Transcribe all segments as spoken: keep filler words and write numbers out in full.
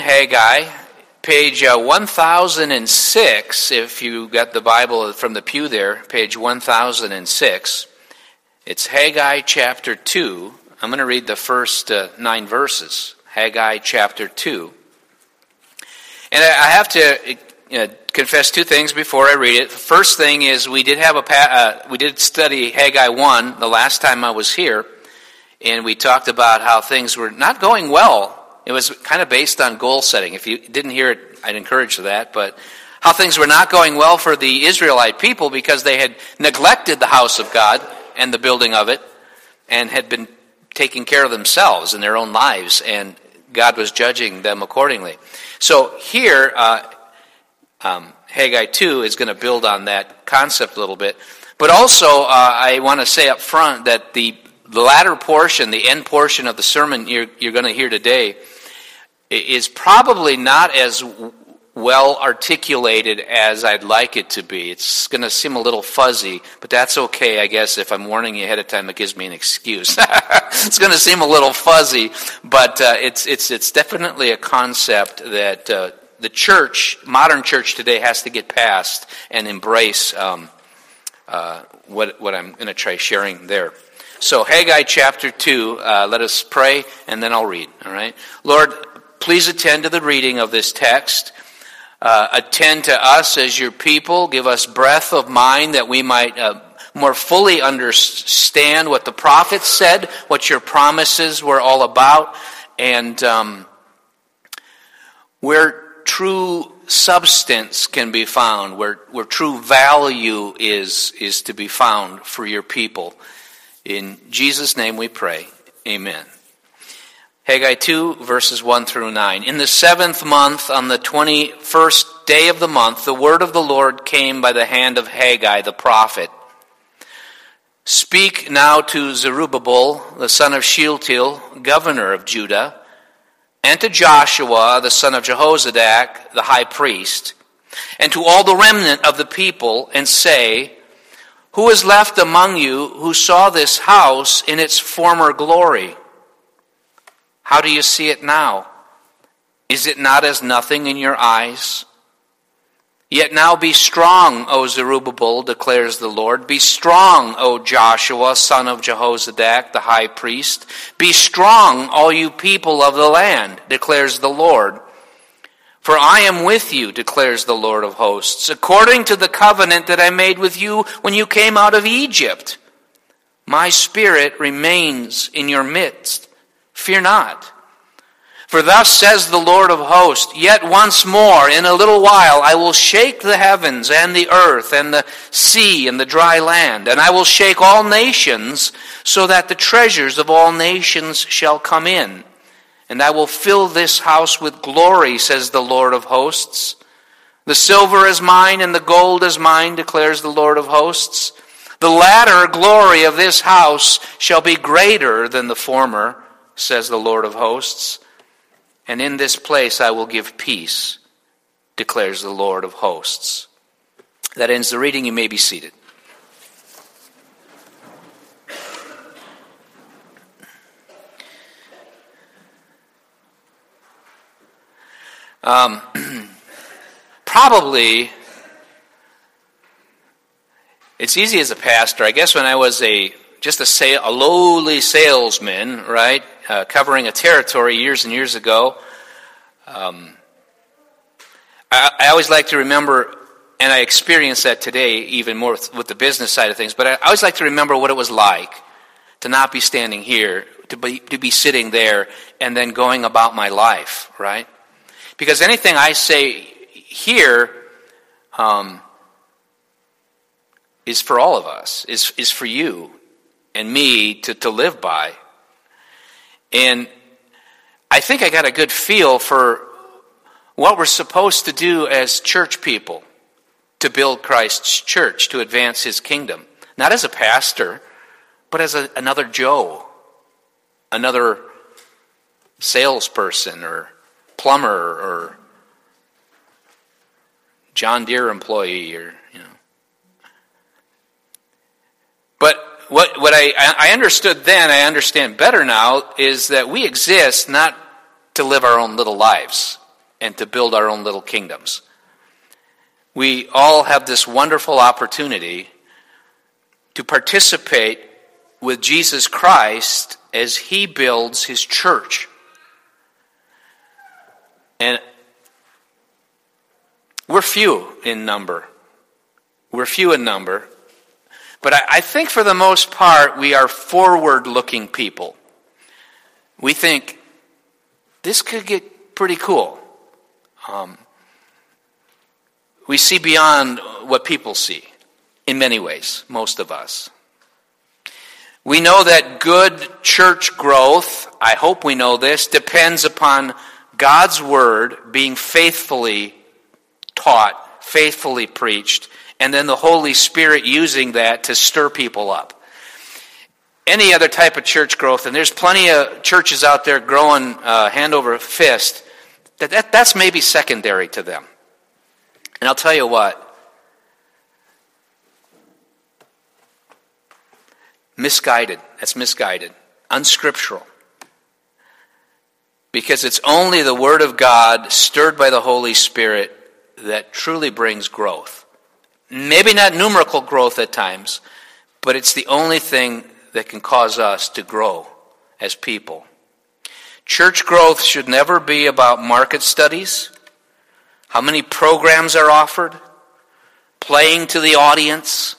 Haggai, page uh, one thousand six, if you got the Bible from the pew there, page one thousand six. It's Haggai chapter two. I'm going to read the first uh, nine verses. Haggai chapter two. And I have to uh, confess two things before I read it. First thing is we did have a uh, we did study Haggai one the last time I was here, and we talked about how things were not going well. It was kind of based on goal setting. If you didn't hear it, I'd encourage that. But how things were not going well for the Israelite people because they had neglected the house of God and the building of it and had been taking care of themselves in their own lives, and God was judging them accordingly. So here, uh, um, Haggai two is going to build on that concept a little bit. But also, uh, I want to say up front that the The latter portion, the end portion of the sermon you're, you're going to hear today, is probably not as well articulated as I'd like it to be. It's going to seem a little fuzzy, but that's okay, I guess. If I'm warning you ahead of time, it gives me an excuse. It's going to seem a little fuzzy, but uh, it's it's it's definitely a concept that uh, the church, modern church today, has to get past and embrace um, uh, what what I'm going to try sharing there. So Haggai chapter two, uh, let us pray, and then I'll read, all right? Lord, please attend to the reading of this text. Uh, attend to us as your people. Give us breadth of mind that we might uh, more fully understand what the prophets said, what your promises were all about, and um, where true substance can be found, where, where true value is, is to be found for your people. In Jesus' name we pray. Amen. Haggai two, verses one through nine. In the seventh month, on the twenty-first day of the month, the word of the Lord came by the hand of Haggai the prophet. Speak now to Zerubbabel, the son of Shealtiel, governor of Judah, and to Joshua, the son of Jehozadak, the high priest, and to all the remnant of the people, and say, who is left among you who saw this house in its former glory? How do you see it now? Is it not as nothing in your eyes? Yet now be strong, O Zerubbabel, declares the Lord. Be strong, O Joshua, son of Jehozadak, the high priest. Be strong, all you people of the land, declares the Lord. For I am with you, declares the Lord of hosts, according to the covenant that I made with you when you came out of Egypt. My spirit remains in your midst. Fear not. For thus says the Lord of hosts, yet once more, in a little while, I will shake the heavens and the earth and the sea and the dry land, and I will shake all nations, so that the treasures of all nations shall come in. And I will fill this house with glory, says the Lord of hosts. The silver is mine and the gold is mine, declares the Lord of hosts. The latter glory of this house shall be greater than the former, says the Lord of hosts. And in this place I will give peace, declares the Lord of hosts. That ends the reading. You may be seated. Um, probably, it's easy as a pastor. I guess when I was a just a, sale, a lowly salesman, right, uh, covering a territory years and years ago, um, I, I always like to remember, and I experience that today even more with, with the business side of things, but I, I always like to remember what it was like to not be standing here, to be, to be sitting there, and then going about my life, right? Because anything I say here um, is for all of us, is, is for you and me to, to live by. And I think I got a good feel for what we're supposed to do as church people to build Christ's church, to advance his kingdom. Not as a pastor, but as a, another Joe, another salesperson or plumber or John Deere employee, or you know. But what what I I understood then, I understand better now, is that we exist not to live our own little lives. and to build our own little kingdoms. We all have this wonderful opportunity to participate with Jesus Christ as he builds his church. And we're few in number. We're few in number. But I, I think for the most part, we are forward-looking people. We think, this could get pretty cool. Um, we see beyond what people see, in many ways, most of us. We know that good church growth, I hope we know this, depends upon God's word being faithfully taught, faithfully preached, and then the Holy Spirit using that to stir people up. Any other type of church growth, and there's plenty of churches out there growing uh, hand over fist, that, that that's maybe secondary to them. And I'll tell you what, misguided, that's misguided, unscriptural. Because it's only the Word of God, stirred by the Holy Spirit, that truly brings growth. Maybe not numerical growth at times, but it's the only thing that can cause us to grow as people. Church growth should never be about market studies, how many programs are offered, playing to the audience.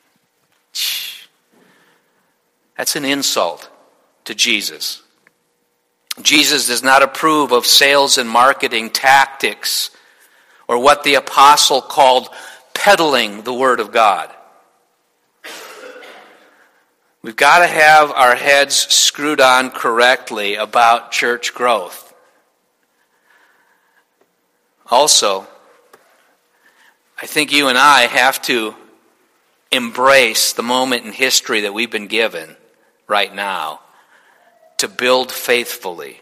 That's an insult to Jesus. Jesus does not approve of sales and marketing tactics or what the apostle called peddling the Word of God. We've got to have our heads screwed on correctly about church growth. Also, I think you and I have to embrace the moment in history that we've been given right now to build faithfully.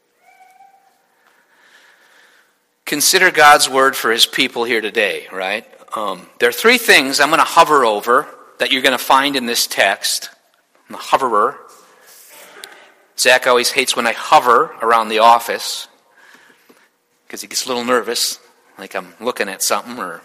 Consider God's word for his people here today, right? Um, there are three things I'm going to hover over that you're going to find in this text. I'm a hoverer. Zach always hates when I hover around the office because he gets a little nervous, like I'm looking at something. Or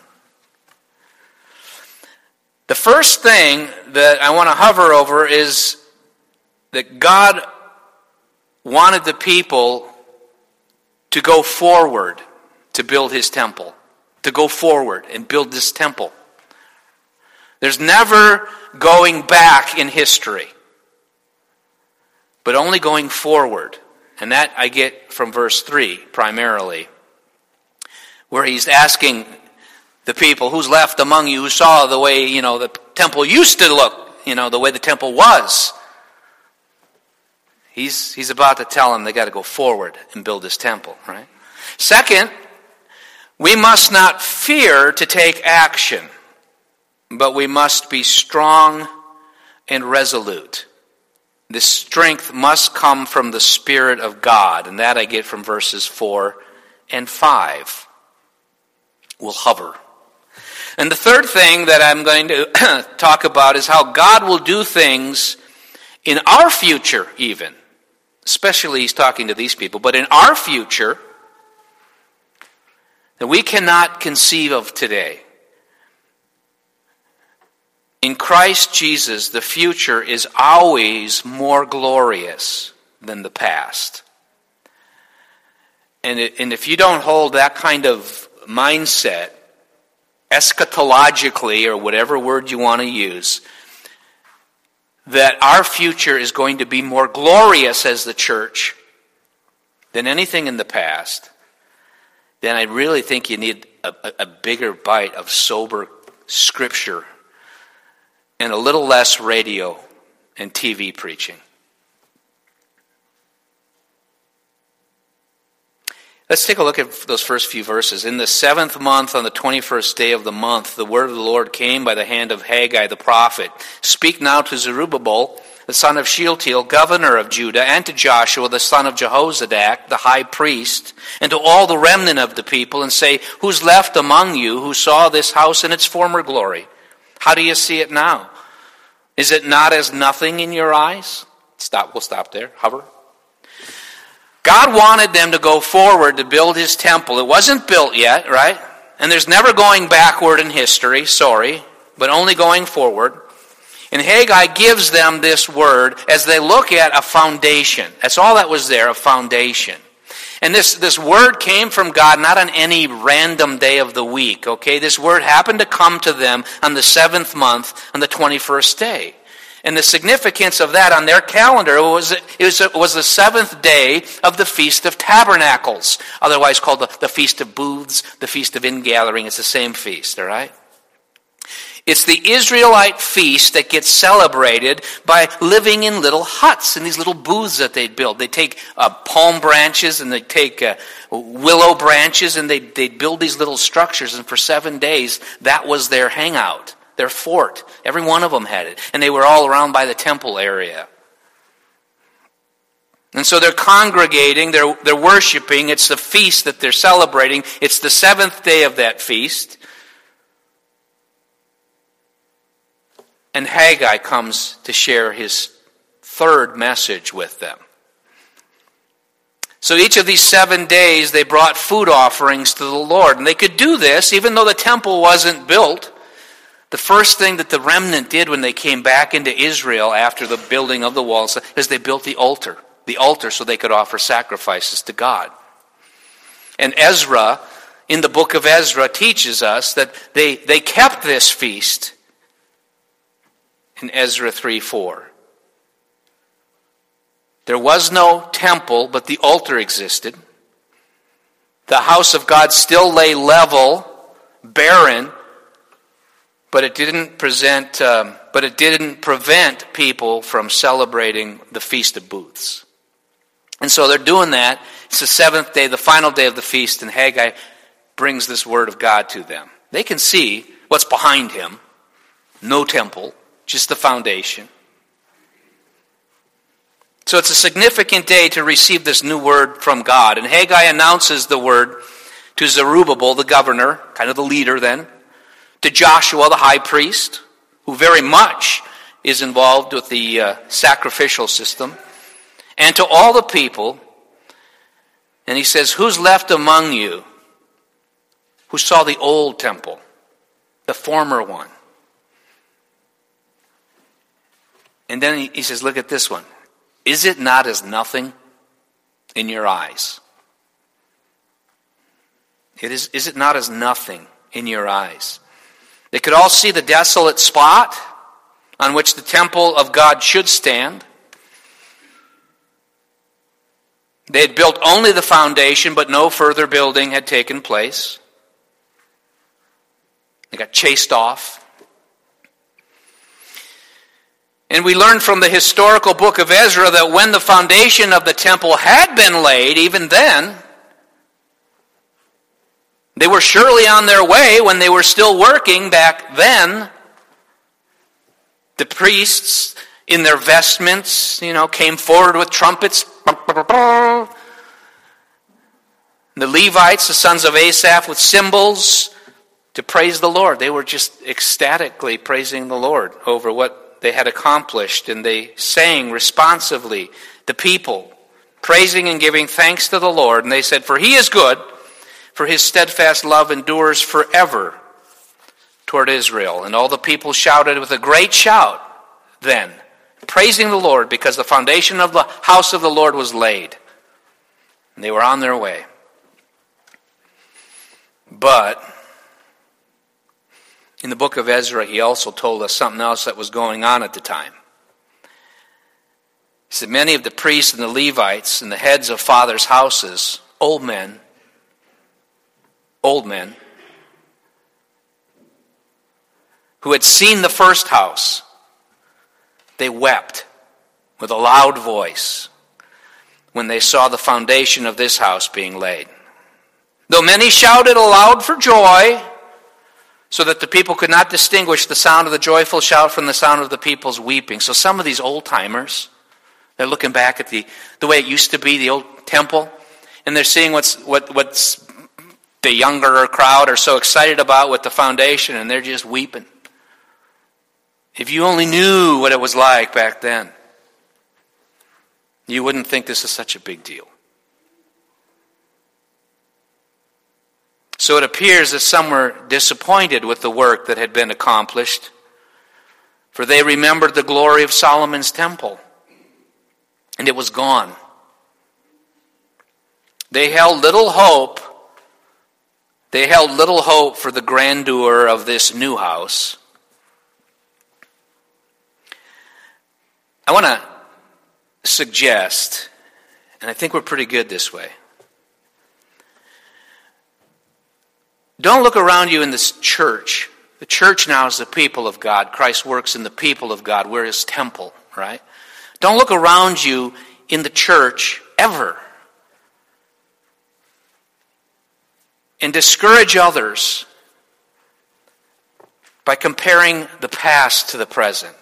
the first thing that I want to hover over is that God wanted the people to go forward to build his temple, to go forward and build this temple. There's never going back in history, but only going forward. And that I get from verse three primarily, where he's asking the people, who's left among you who saw the way, you know, the temple used to look, you know, the way the temple was. He's, he's about to tell them they got to go forward and build this temple, right? Second, we must not fear to take action, but we must be strong and resolute. This strength must come from the Spirit of God, and that I get from verses four and five. We'll hover. And the third thing that I'm going to talk about is how God will do things in our future even. Especially he's talking to these people, but in our future that we cannot conceive of today. In Christ Jesus, the future is always more glorious than the past. And, it, and if you don't hold that kind of mindset, eschatologically, or whatever word you want to use, that our future is going to be more glorious as the church than anything in the past, then I really think you need a, a bigger bite of sober scripture and a little less radio and T V preaching. Let's take a look at those first few verses. In the seventh month, on the twenty-first day of the month, the word of the Lord came by the hand of Haggai the prophet. Speak now to Zerubbabel, the son of Shealtiel, governor of Judah, and to Joshua, the son of Jehozadak, the high priest, and to all the remnant of the people, and say, who's left among you who saw this house in its former glory? How do you see it now? Is it not as nothing in your eyes? Stop. We'll stop there. Hover. God wanted them to go forward to build his temple. It wasn't built yet, right? And there's never going backward in history, sorry, but only going forward. And Haggai gives them this word as they look at a foundation. That's all that was there, a foundation. And this, this word came from God not on any random day of the week, okay? This word happened to come to them on the seventh month, on the twenty-first day. And the significance of that on their calendar was it was, it was the seventh day of the Feast of Tabernacles, otherwise called the, the Feast of Booths, the Feast of Ingathering. It's the same feast, all right? It's the Israelite feast that gets celebrated by living in little huts, in these little booths that they'd build. They take uh, palm branches and they take uh, willow branches and they they'd build these little structures. And for seven days, that was their hangout, their fort. Every one of them had it. And they were all around by the temple area. And so they're congregating, they're, they're worshiping. It's the feast that they're celebrating. It's the seventh day of that feast. And Haggai comes to share his third message with them. So each of these seven days they brought food offerings to the Lord. And they could do this even though the temple wasn't built. The first thing that the remnant did when they came back into Israel after the building of the walls is they built the altar. The altar so they could offer sacrifices to God. And Ezra, in the book of Ezra, teaches us that they, they kept this feast in Ezra three four. There was no temple, but the altar existed. The house of God still lay level, barren, but it didn't present. Um, but it didn't prevent people from celebrating the Feast of Booths. And so they're doing that. It's the seventh day, the final day of the feast, and Haggai brings this word of God to them. They can see what's behind him. No temple. Just the foundation. So it's a significant day to receive this new word from God. And Haggai announces the word to Zerubbabel, the governor, kind of the leader then, to Joshua, the high priest, who very much is involved with the uh, sacrificial system, and to all the people. And he says, who's left among you who saw the old temple, the former one? And then he says, look at this one. Is it not as nothing in your eyes? It is, is it not as nothing in your eyes? They could all see the desolate spot on which the temple of God should stand. They had built only the foundation, but no further building had taken place. They got chased off. And we learn from the historical book of Ezra that when the foundation of the temple had been laid, even then, they were surely on their way when they were still working back then. The priests, in their vestments, you know, came forward with trumpets. The Levites, the sons of Asaph, with cymbals to praise the Lord. They were just ecstatically praising the Lord over what they had accomplished, and they sang responsively, the people, praising and giving thanks to the Lord. And they said, for he is good, for his steadfast love endures forever toward Israel. And all the people shouted with a great shout then, praising the Lord, because the foundation of the house of the Lord was laid. And they were on their way. But in the book of Ezra, he also told us something else that was going on at the time. He said, many of the priests and the Levites and the heads of fathers' houses, old men, old men, who had seen the first house, they wept with a loud voice when they saw the foundation of this house being laid. Though many shouted aloud for joy, so that the people could not distinguish the sound of the joyful shout from the sound of the people's weeping. So some of these old-timers, they're looking back at the, the way it used to be, the old temple, and they're seeing what's what what's the younger crowd are so excited about with the foundation, and they're just weeping. If you only knew what it was like back then, you wouldn't think this is such a big deal. So it appears that some were disappointed with the work that had been accomplished, for they remembered the glory of Solomon's temple, and it was gone. They held little hope. They held little hope for the grandeur of this new house. I want to suggest, and I think we're pretty good this way, don't look around you in this church. The church now is the people of God. Christ works in the people of God. We're his temple, right? Don't look around you in the church ever and discourage others by comparing the past to the present.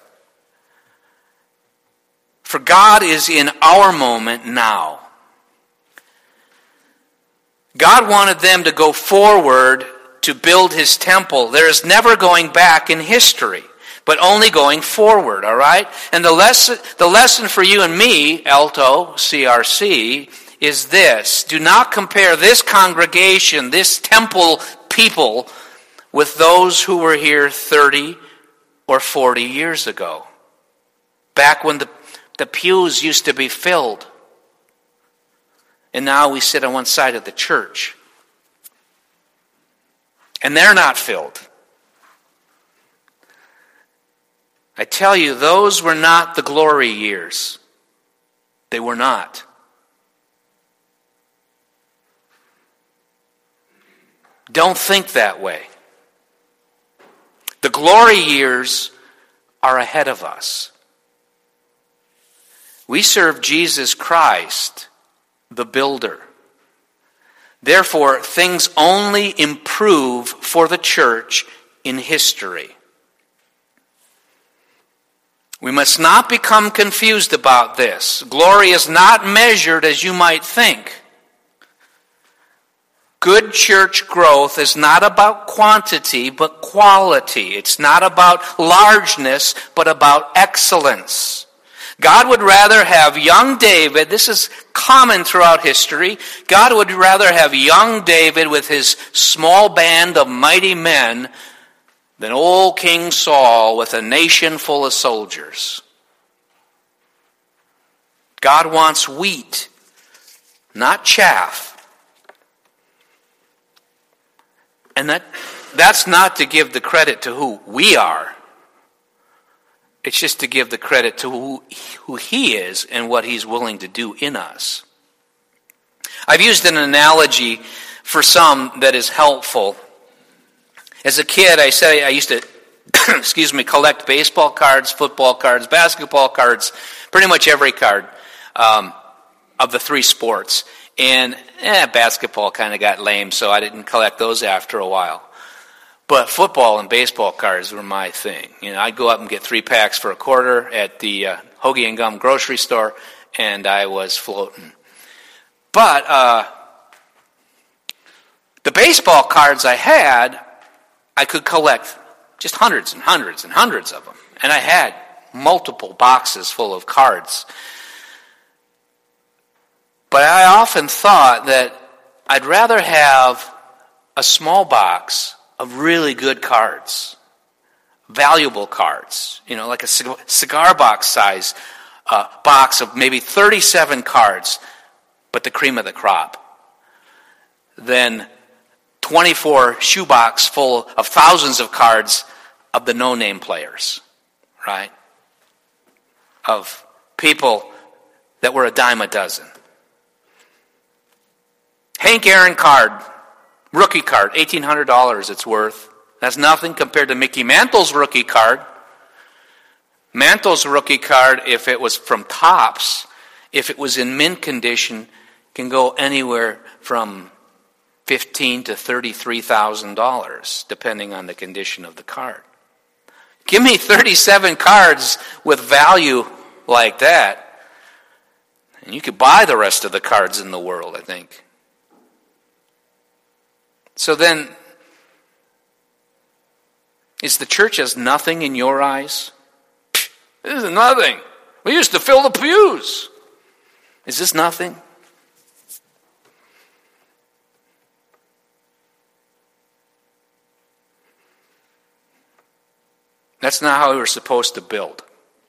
For God is in our moment now. God wanted them to go forward to build his temple. There is never going back in history, but only going forward, all right? And the lesson, the lesson for you and me, Alto, C R C, is this. Do not compare this congregation, this temple people, with those who were here thirty or forty years ago. Back when the, the pews used to be filled. And now we sit on one side of the church. And they're not filled. I tell you, those were not the glory years. They were not. Don't think that way. The glory years are ahead of us. We serve Jesus Christ, the builder. Therefore, things only improve for the church in history. We must not become confused about this. Glory is not measured as you might think. Good church growth is not about quantity, but quality. It's not about largeness, but about excellence. God would rather have young David, this is common throughout history, God would rather have young David with his small band of mighty men than old King Saul with a nation full of soldiers. God wants wheat, not chaff. And that that's not to give the credit to who we are. It's just to give the credit to who, who he is and what he's willing to do in us. I've used an analogy for some that is helpful. As a kid, I said I used to, excuse me, collect baseball cards, football cards, basketball cards, pretty much every card um, of the three sports. And eh, basketball kind of got lame, so I didn't collect those after a while. But football and baseball cards were my thing. You know, I'd go up and get three packs for a quarter at the uh, Hoagie and Gum grocery store, and I was floating. But uh, the baseball cards I had, I could collect just hundreds and hundreds and hundreds of them. And I had multiple boxes full of cards. But I often thought that I'd rather have a small box of really good cards, valuable cards, you know, like a cigar box size uh, box of maybe thirty-seven cards, but the cream of the crop, than twenty-four shoebox full of thousands of cards of the no-name players, right? Of people that were a dime a dozen. Hank Aaron card, rookie card, eighteen hundred dollars it's worth. That's nothing compared to Mickey Mantle's rookie card. Mantle's rookie card, if it was from Topps, if it was in mint condition, can go anywhere from fifteen thousand to thirty-three thousand dollars, depending on the condition of the card. Give me thirty-seven cards with value like that, and you could buy the rest of the cards in the world, I think. So then, is the church as nothing in your eyes? This is nothing. We used to fill the pews. Is this nothing? That's not how we were supposed to build.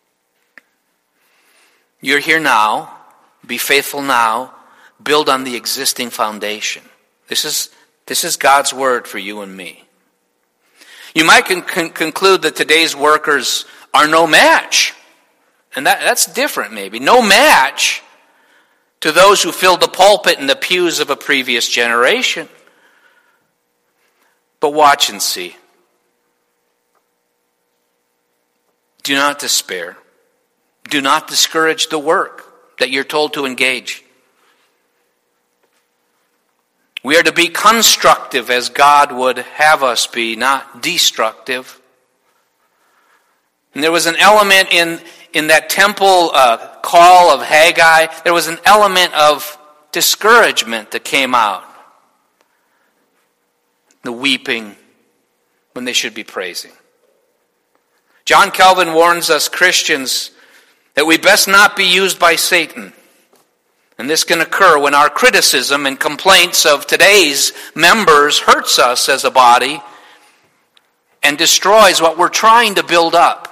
You're here now. Be faithful now. Build on the existing foundation. This is, this is God's word for you and me. You might con- con- conclude that today's workers are no match. And that, that's different maybe. No match to those who filled the pulpit and the pews of a previous generation. But watch and see. Do not despair. Do not discourage the work that you're told to engage. We are to be constructive as God would have us be, not destructive. And there was an element in, in that temple uh, call of Haggai, there was an element of discouragement that came out. The weeping when they should be praising. John Calvin warns us Christians that we best not be used by Satan. And this can occur when our criticism and complaints of today's members hurts us as a body and destroys what we're trying to build up.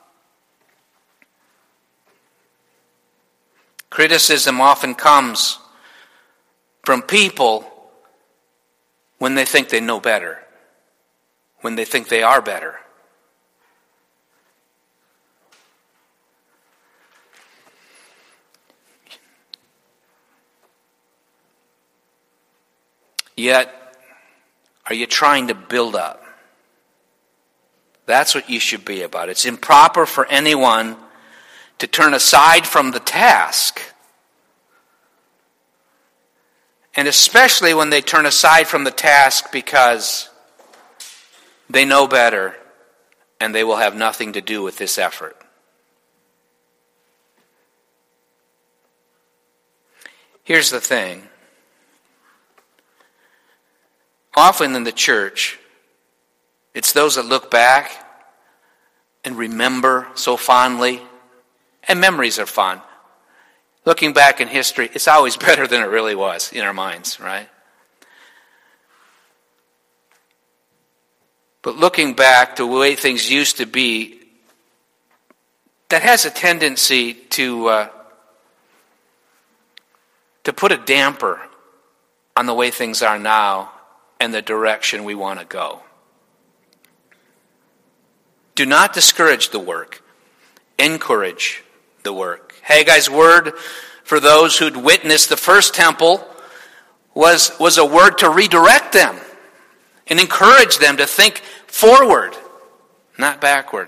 Criticism often comes from people when they think they know better, when they think they are better. Yet, are you trying to build up? That's what you should be about. It's improper for anyone to turn aside from the task. And especially when they turn aside from the task because they know better and they will have nothing to do with this effort. Here's the thing. Often in the church, it's those that look back and remember so fondly, and memories are fun. Looking back in history, it's always better than it really was in our minds, right? But looking back to the way things used to be, that has a tendency to uh, to put a damper on the way things are now and the direction we want to go. Do not discourage the work. Encourage the work. Haggai's word for those who'd witnessed the first temple was, was a word to redirect them and encourage them to think forward, not backward.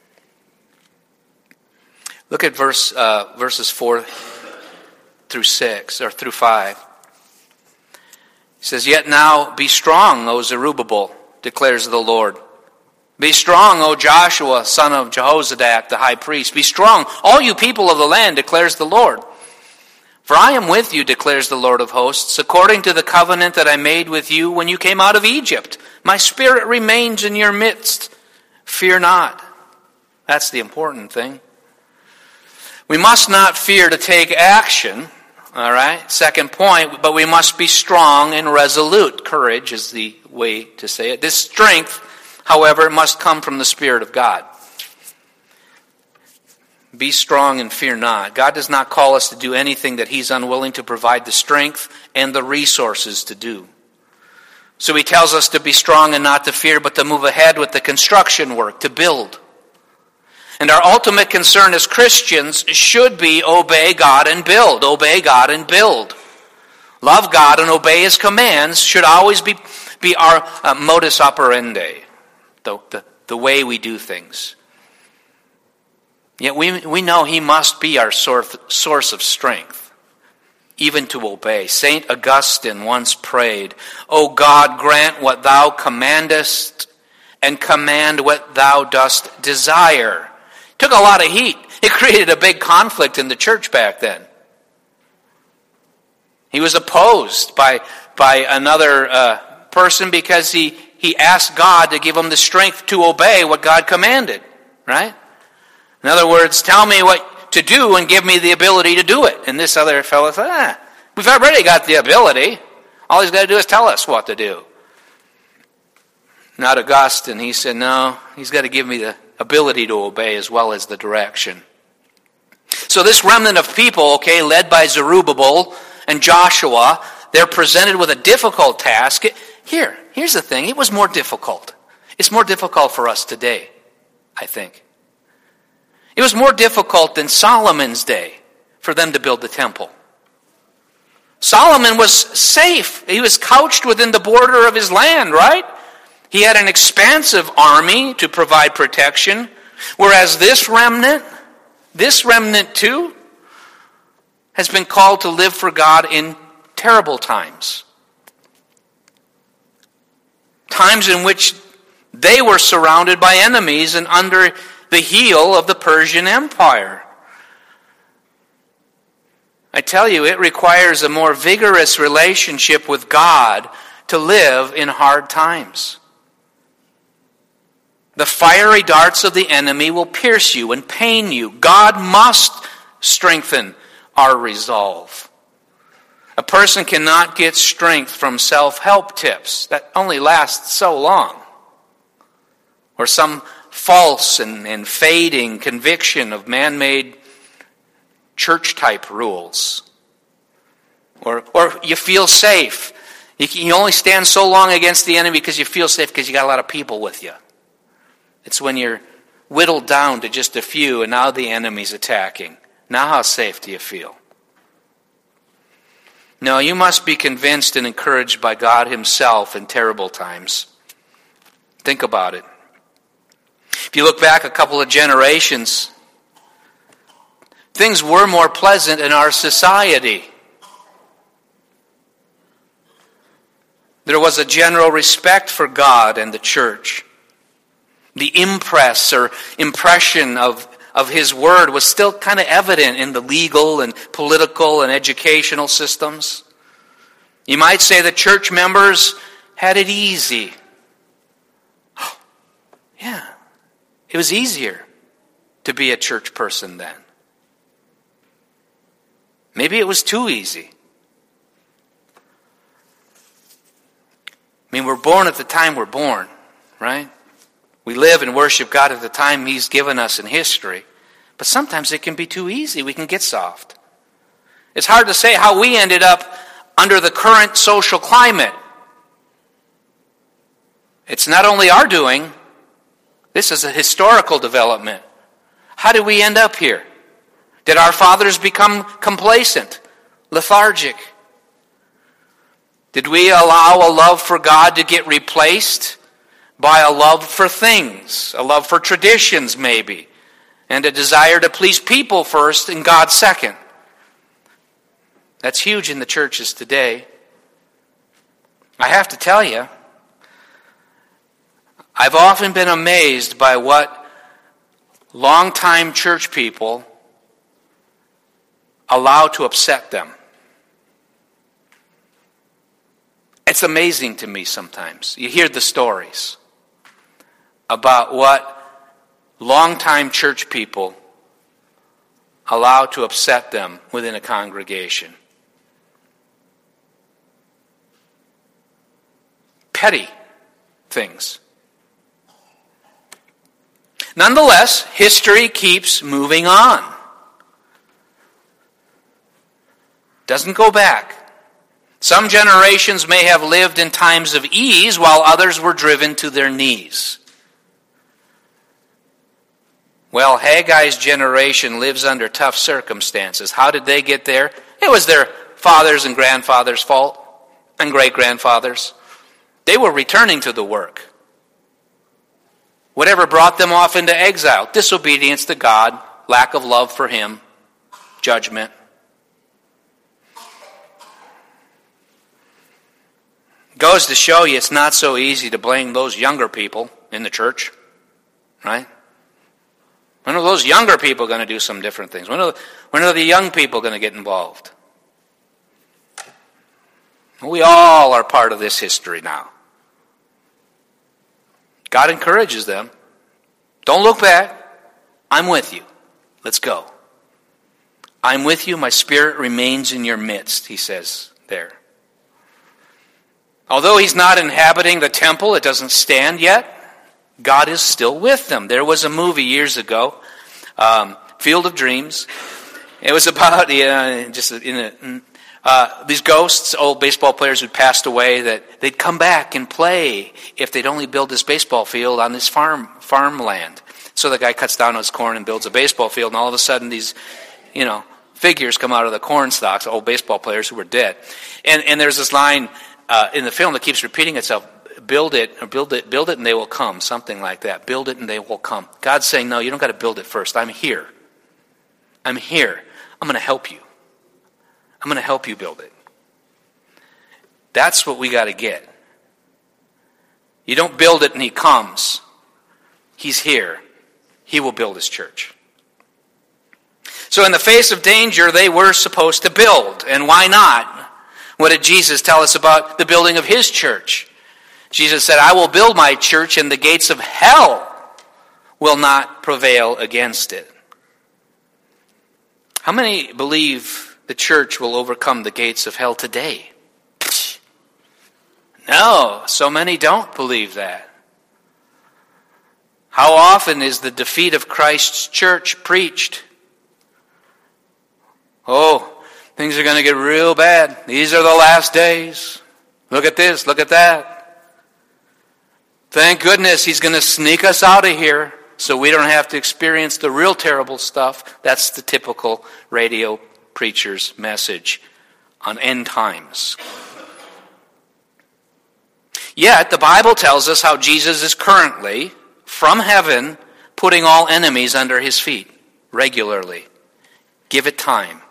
Look at verse uh, verses four through six, or through five. He says, "Yet now be strong, O Zerubbabel, declares the Lord. Be strong, O Joshua, son of Jehozadak, the high priest. Be strong, all you people of the land, declares the Lord. For I am with you, declares the Lord of hosts, according to the covenant that I made with you when you came out of Egypt. My spirit remains in your midst. Fear not." That's the important thing. We must not fear to take action. All right, second point, but we must be strong and resolute. Courage is the way to say it. This strength, however, must come from the Spirit of God. Be strong and fear not. God does not call us to do anything that He's unwilling to provide the strength and the resources to do. So He tells us to be strong and not to fear, but to move ahead with the construction work, to build. And our ultimate concern as Christians should be obey God and build. Obey God and build. Love God and obey His commands should always be, be our uh, modus operandi, the, the, the way we do things. Yet we, we know He must be our source, source of strength, even to obey. Saint Augustine once prayed, "O God, grant what Thou commandest, and command what Thou dost desire." Took a lot of heat. It created a big conflict in the church back then. He was opposed by, by another uh, person because he, he asked God to give him the strength to obey what God commanded. Right? In other words, tell me what to do and give me the ability to do it. And this other fellow said, ah, we've already got the ability. All He's got to do is tell us what to do. Not Augustine. He said, no, He's got to give me the ability to obey as well as the direction. So this remnant of people, okay, led by Zerubbabel and Joshua, they're presented with a difficult task. Here, here's the thing. It was more difficult. It's more difficult for us today, I think. It was more difficult than Solomon's day for them to build the temple. Solomon was safe. He was couched within the border of his land, right? He had an expansive army to provide protection, whereas this remnant, this remnant too, has been called to live for God in terrible times. Times in which they were surrounded by enemies and under the heel of the Persian Empire. I tell you, it requires a more vigorous relationship with God to live in hard times. The fiery darts of the enemy will pierce you and pain you. God must strengthen our resolve. A person cannot get strength from self-help tips. That only lasts so long. Or some false and, and fading conviction of man-made church-type rules. Or, or you feel safe. You, you only stand so long against the enemy because you feel safe because you got a lot of people with you. It's when you're whittled down to just a few and now the enemy's attacking. Now how safe do you feel? No, you must be convinced and encouraged by God Himself in terrible times. Think about it. If you look back a couple of generations, things were more pleasant in our society. There was a general respect for God and the church. The impress or impression of, of His Word was still kind of evident in the legal and political and educational systems. You might say the church members had it easy. Oh, yeah, it was easier to be a church person then. Maybe it was too easy. I mean, we're born at the time we're born, right? We live and worship God at the time He's given us in history. But sometimes it can be too easy. We can get soft. It's hard to say how we ended up under the current social climate. It's not only our doing. This is a historical development. How did we end up here? Did our fathers become complacent, lethargic? Did we allow a love for God to get replaced by a love for things, a love for traditions maybe, and a desire to please people first and God second? That's huge in the churches today. I have to tell you, I've often been amazed by what longtime church people allow to upset them. It's amazing to me sometimes. You hear the stories about what longtime church people allow to upset them within a congregation. Petty things. Nonetheless, history keeps moving on. Doesn't go back. Some generations may have lived in times of ease while others were driven to their knees. Well, Haggai's generation lives under tough circumstances. How did they get there? It was their fathers' and grandfathers' fault, and great-grandfathers. They were returning to the work. Whatever brought them off into exile, disobedience to God, lack of love for Him, judgment. Goes to show you it's not so easy to blame those younger people in the church, right? When are those younger people going to do some different things? When are, when are the young people going to get involved? We all are part of this history now. God encourages them. Don't look back. I'm with you. Let's go. I'm with you. My Spirit remains in your midst, He says there. Although He's not inhabiting the temple, it doesn't stand yet. God is still with them. There was a movie years ago, um, Field of Dreams. It was about uh, just in a, uh, these ghosts, old baseball players who'd passed away, that they'd come back and play if they'd only build this baseball field on this farm farmland. So the guy cuts down his corn and builds a baseball field, and all of a sudden these, you know, figures come out of the corn stalks, old baseball players who were dead. And and there's this line uh, in the film that keeps repeating itself: build it, or build it, build it and they will come, something like that. Build it and they will come. God's saying, no, you don't got to build it first. I'm here. I'm here. I'm going to help you. I'm going to help you build it. That's what we got to get. You don't build it and he comes. He's here. He will build his church. So in the face of danger, they were supposed to build. And why not? What did Jesus tell us about the building of his church? Jesus said, I will build my church and the gates of hell will not prevail against it. How many believe the church will overcome the gates of hell today? No, so many don't believe that. How often is the defeat of Christ's church preached? Oh, things are going to get real bad. These are the last days. Look at this, look at that. Thank goodness he's going to sneak us out of here so we don't have to experience the real terrible stuff. That's the typical radio preacher's message on end times. Yet the Bible tells us how Jesus is currently, from heaven, putting all enemies under his feet regularly. Give it time.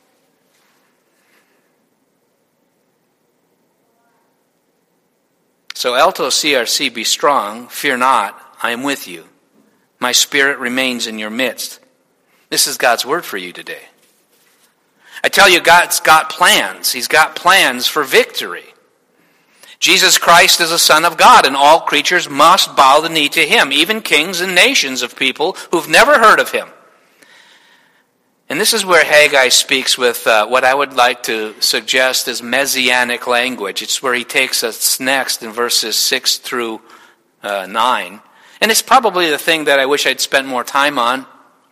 So Alto C R C, be strong, fear not, I am with you. My spirit remains in your midst. This is God's word for you today. I tell you, God's got plans. He's got plans for victory. Jesus Christ is a Son of God, and all creatures must bow the knee to him, even kings and nations of people who've never heard of him. And this is where Haggai speaks with uh, what I would like to suggest as messianic language. It's where he takes us next in verses six through uh, nine. And it's probably the thing that I wish I'd spent more time on.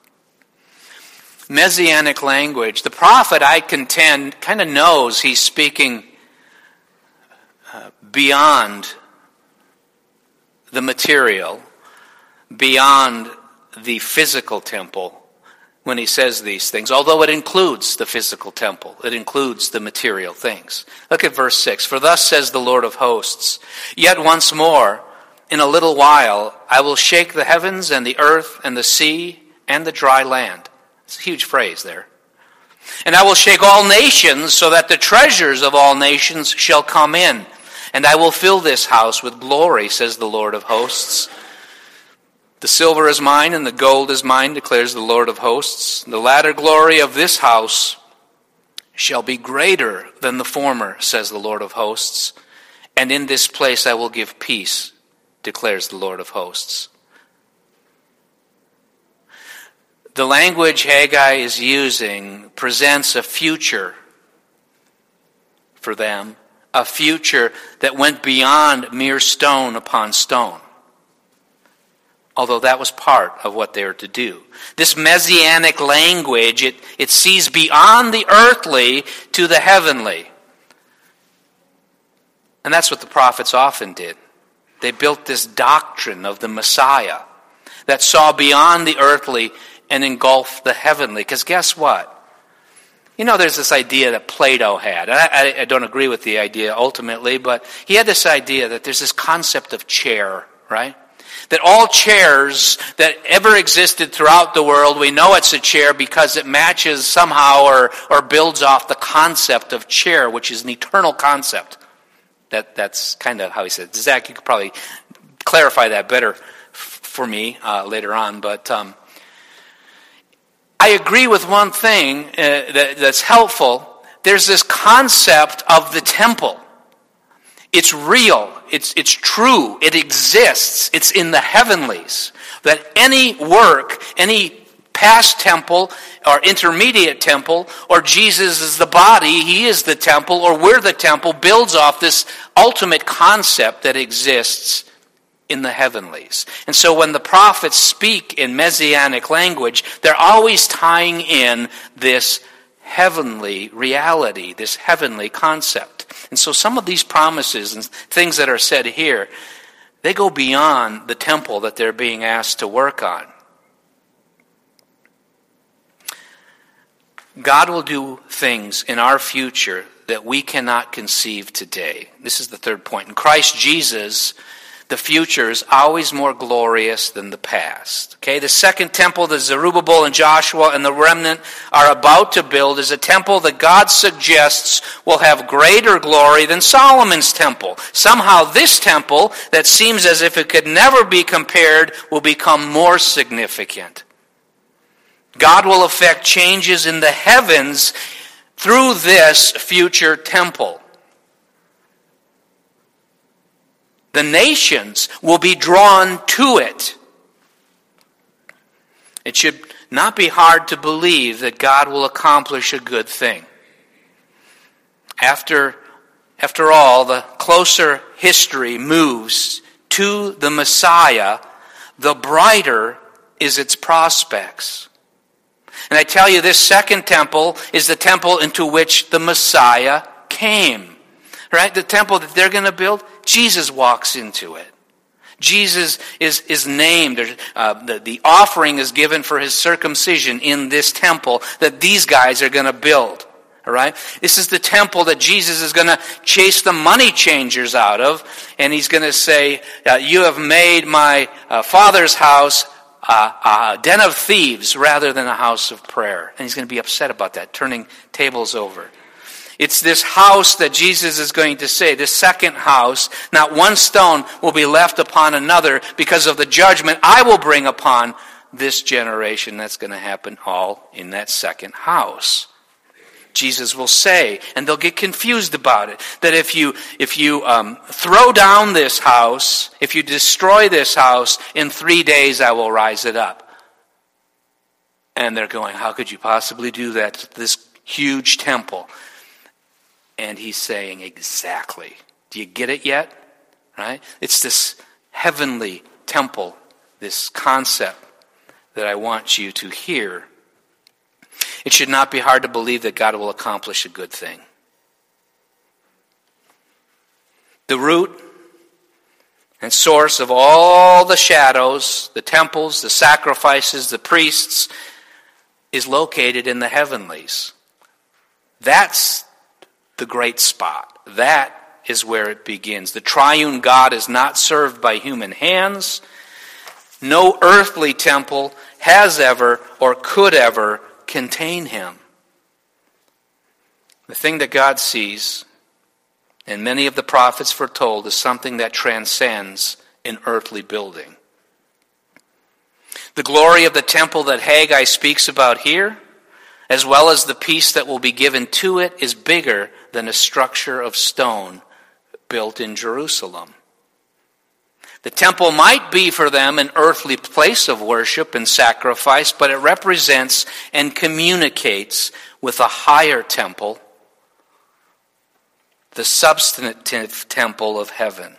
Messianic language. The prophet, I contend, kind of knows he's speaking uh, beyond the material, beyond the physical temple when he says these things, although it includes the physical temple. It includes the material things. Look at verse six. For thus says the Lord of hosts, yet once more, in a little while, I will shake the heavens and the earth and the sea and the dry land. It's a huge phrase there. And I will shake all nations so that the treasures of all nations shall come in. And I will fill this house with glory, says the Lord of hosts. The silver is mine and the gold is mine, declares the Lord of hosts. The latter glory of this house shall be greater than the former, says the Lord of hosts. And in this place I will give peace, declares the Lord of hosts. The language Haggai is using presents a future for them, a future that went beyond mere stone upon stone, although that was part of what they were to do. This messianic language, it, it sees beyond the earthly to the heavenly. And that's what the prophets often did. They built this doctrine of the Messiah that saw beyond the earthly and engulfed the heavenly. Because guess what? You know, there's this idea that Plato had. I, I, I don't agree with the idea ultimately, but he had this idea that there's this concept of chair, right? That all chairs that ever existed throughout the world, we know it's a chair because it matches somehow or, or builds off the concept of chair, which is an eternal concept. That That's kind of how he said. Zach, you could probably clarify that better f- for me uh, later on, but um, I agree with one thing uh, that, that's helpful. There's this concept of the temple. It's real. It's, it's true. It exists. It's in the heavenlies. That any work, any past temple or intermediate temple, or Jesus is the body, he is the temple, or we're the temple, builds off this ultimate concept that exists in the heavenlies. And so when the prophets speak in messianic language, they're always tying in this heavenly reality, this heavenly concept. And so some of these promises and things that are said here, they go beyond the temple that they're being asked to work on. God will do things in our future that we cannot conceive today. This is the third point. In Christ Jesus, the future is always more glorious than the past. Okay, the second temple that Zerubbabel and Joshua and the remnant are about to build is a temple that God suggests will have greater glory than Solomon's temple. Somehow this temple, that seems as if it could never be compared, will become more significant. God will effect changes in the heavens through this future temple. The nations will be drawn to it. It should not be hard to believe that God will accomplish a good thing. After, after all, the closer history moves to the Messiah, the brighter is its prospects. And I tell you, this second temple is the temple into which the Messiah came. Right? The temple that they're going to build, Jesus walks into it. Jesus is, is named. Uh, the, the offering is given for his circumcision in this temple that these guys are going to build. All right? This is the temple that Jesus is going to chase the money changers out of. And he's going to say, uh, you have made my uh, Father's house Uh, a den of thieves rather than a house of prayer. And he's going to be upset about that, turning tables over. It's this house that Jesus is going to say, this second house, not one stone will be left upon another because of the judgment I will bring upon this generation. That's going to happen all in that second house. Jesus will say, and they'll get confused about it, that if you if you um, throw down this house, if you destroy this house, in three days I will rise it up. And they're going, how could you possibly do that to this huge temple? And he's saying, exactly. Do you get it yet? Right? It's this heavenly temple, this concept that I want you to hear. It should not be hard to believe that God will accomplish a good thing. The root and source of all the shadows, the temples, the sacrifices, the priests, is located in the heavenlies. That's the great spot. That is where it begins. The triune God is not served by human hands. No earthly temple has ever or could ever contain him. The thing that God sees, and many of the prophets foretold, is something that transcends an earthly building. The glory of the temple that Haggai speaks about here, as well as the peace that will be given to it, is bigger than a structure of stone built in Jerusalem. The temple might be for them an earthly place of worship and sacrifice, but it represents and communicates with a higher temple, the substantive temple of heaven.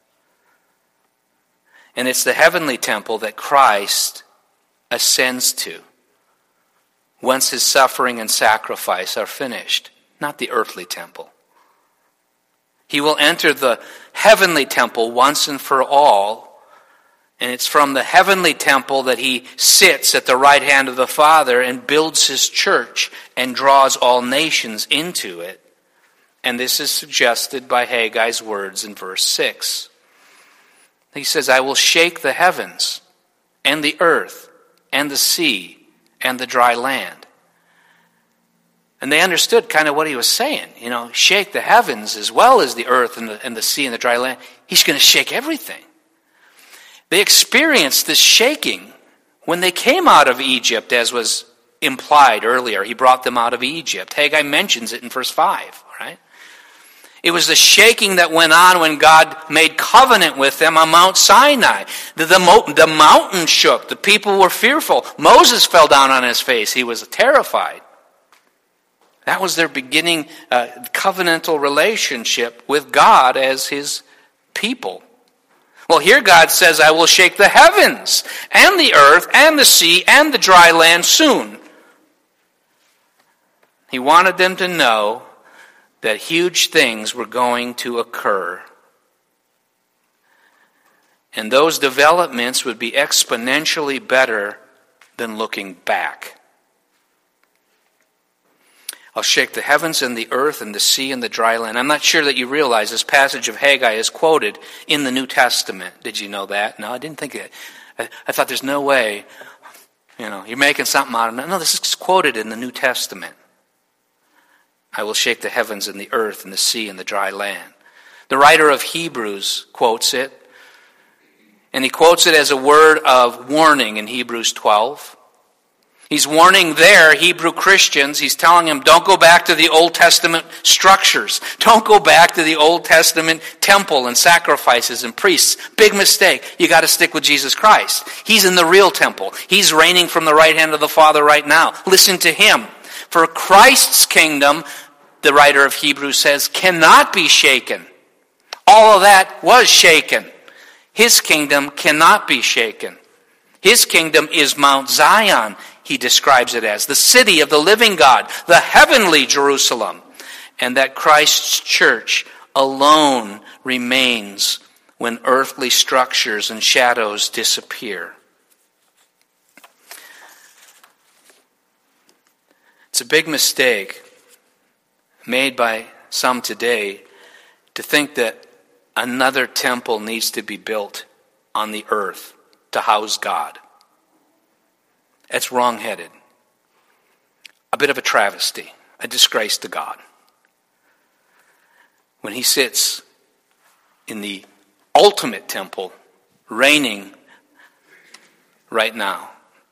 And it's the heavenly temple that Christ ascends to once his suffering and sacrifice are finished, not the earthly temple. He will enter the heavenly temple once and for all, and it's from the heavenly temple that he sits at the right hand of the Father and builds his church and draws all nations into it. And this is suggested by Haggai's words in verse six. He says, I will shake the heavens and the earth and the sea and the dry land. And they understood kind of what he was saying. You know, shake the heavens as well as the earth and the, and the sea and the dry land. He's going to shake everything. They experienced this shaking when they came out of Egypt, as was implied earlier. He brought them out of Egypt. Haggai mentions it in verse five, right? It was the shaking that went on when God made covenant with them on Mount Sinai. The, the, the mountain shook. The people were fearful. Moses fell down on his face. He was terrified. That was their beginning uh, covenantal relationship with God as his people. Well, here God says, I will shake the heavens and the earth and the sea and the dry land soon. He wanted them to know that huge things were going to occur. And those developments would be exponentially better than looking back. I'll shake the heavens and the earth and the sea and the dry land. I'm not sure that you realize this passage of Haggai is quoted in the New Testament. Did you know that? No, I didn't think that. I, I thought there's no way, you know, you're making something out of it. No, this is quoted in the New Testament. I will shake the heavens and the earth and the sea and the dry land. The writer of Hebrews quotes it. And he quotes it as a word of warning in Hebrews twelve. He's warning their Hebrew Christians. He's telling them, don't go back to the Old Testament structures. Don't go back to the Old Testament temple and sacrifices and priests. Big mistake. You got to stick with Jesus Christ. He's in the real temple. He's reigning from the right hand of the Father right now. Listen to him. For Christ's kingdom, the writer of Hebrews says, cannot be shaken. All of that was shaken. His kingdom cannot be shaken. His kingdom is Mount Zion, he describes it as, the city of the living God, the heavenly Jerusalem, and that Christ's church alone remains when earthly structures and shadows disappear. It's a big mistake made by some today to think that another temple needs to be built on the earth to house God. That's wrong-headed. A bit of a travesty, a disgrace to God. When he sits in the ultimate temple, reigning right now.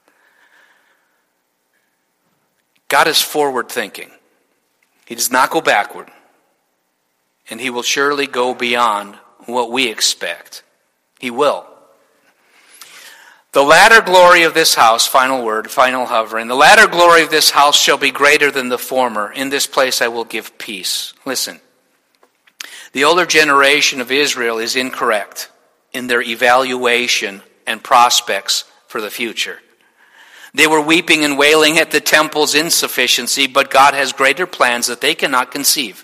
God is forward-thinking. He does not go backward. And he will surely go beyond what we expect. He will. The latter glory of this house, final word, final hovering, the latter glory of this house shall be greater than the former. In this place I will give peace. Listen, the older generation of Israel is incorrect in their evaluation and prospects for the future. They were weeping and wailing at the temple's insufficiency, but God has greater plans that they cannot conceive.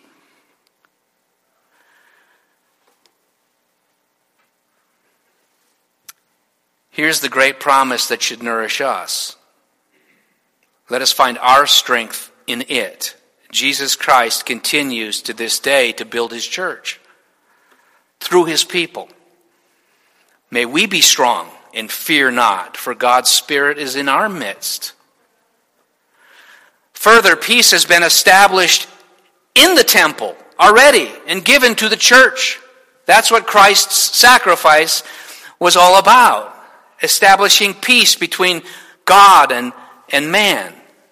Here's the great promise that should nourish us. Let us find our strength in it. Jesus Christ continues to this day to build his church through his people. May we be strong and fear not, for God's Spirit is in our midst. Further, peace has been established in the temple already and given to the church. That's what Christ's sacrifice was all about. Establishing peace between God and, and man.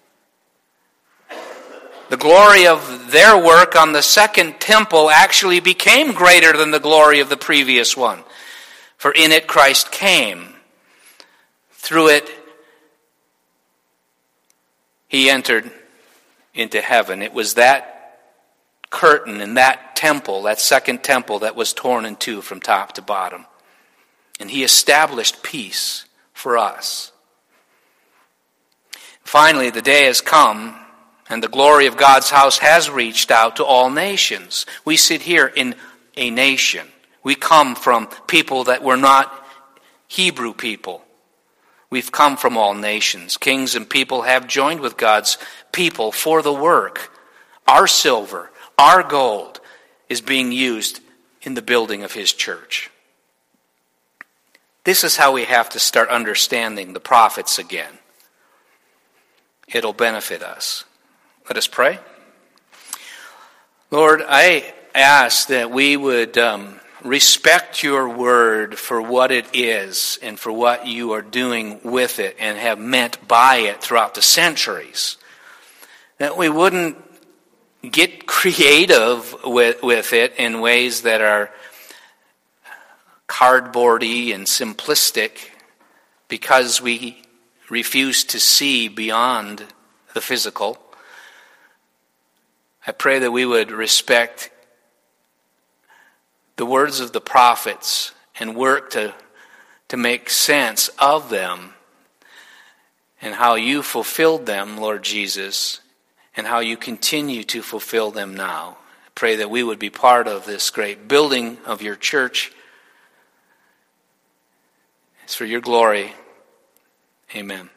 The glory of their work on the second temple actually became greater than the glory of the previous one. For in it Christ came. Through it, he entered into heaven. It was that curtain in that temple, that second temple, that was torn in two from top to bottom. And he established peace for us. Finally, the day has come, and the glory of God's house has reached out to all nations. We sit here in a nation. We come from people that were not Hebrew people. We've come from all nations. Kings and people have joined with God's people for the work. Our silver, our gold is being used in the building of his church. This is how we have to start understanding the prophets again. It'll benefit us. Let us pray. Lord, I ask that we would um, respect your word for what it is and for what you are doing with it and have meant by it throughout the centuries. That we wouldn't get creative with, with it in ways that are cardboardy and simplistic because we refuse to see beyond the physical. I pray that we would respect the words of the prophets and work to, to make sense of them and how you fulfilled them, Lord Jesus, and how you continue to fulfill them now. I pray that we would be part of this great building of your church. It's for your glory. Amen.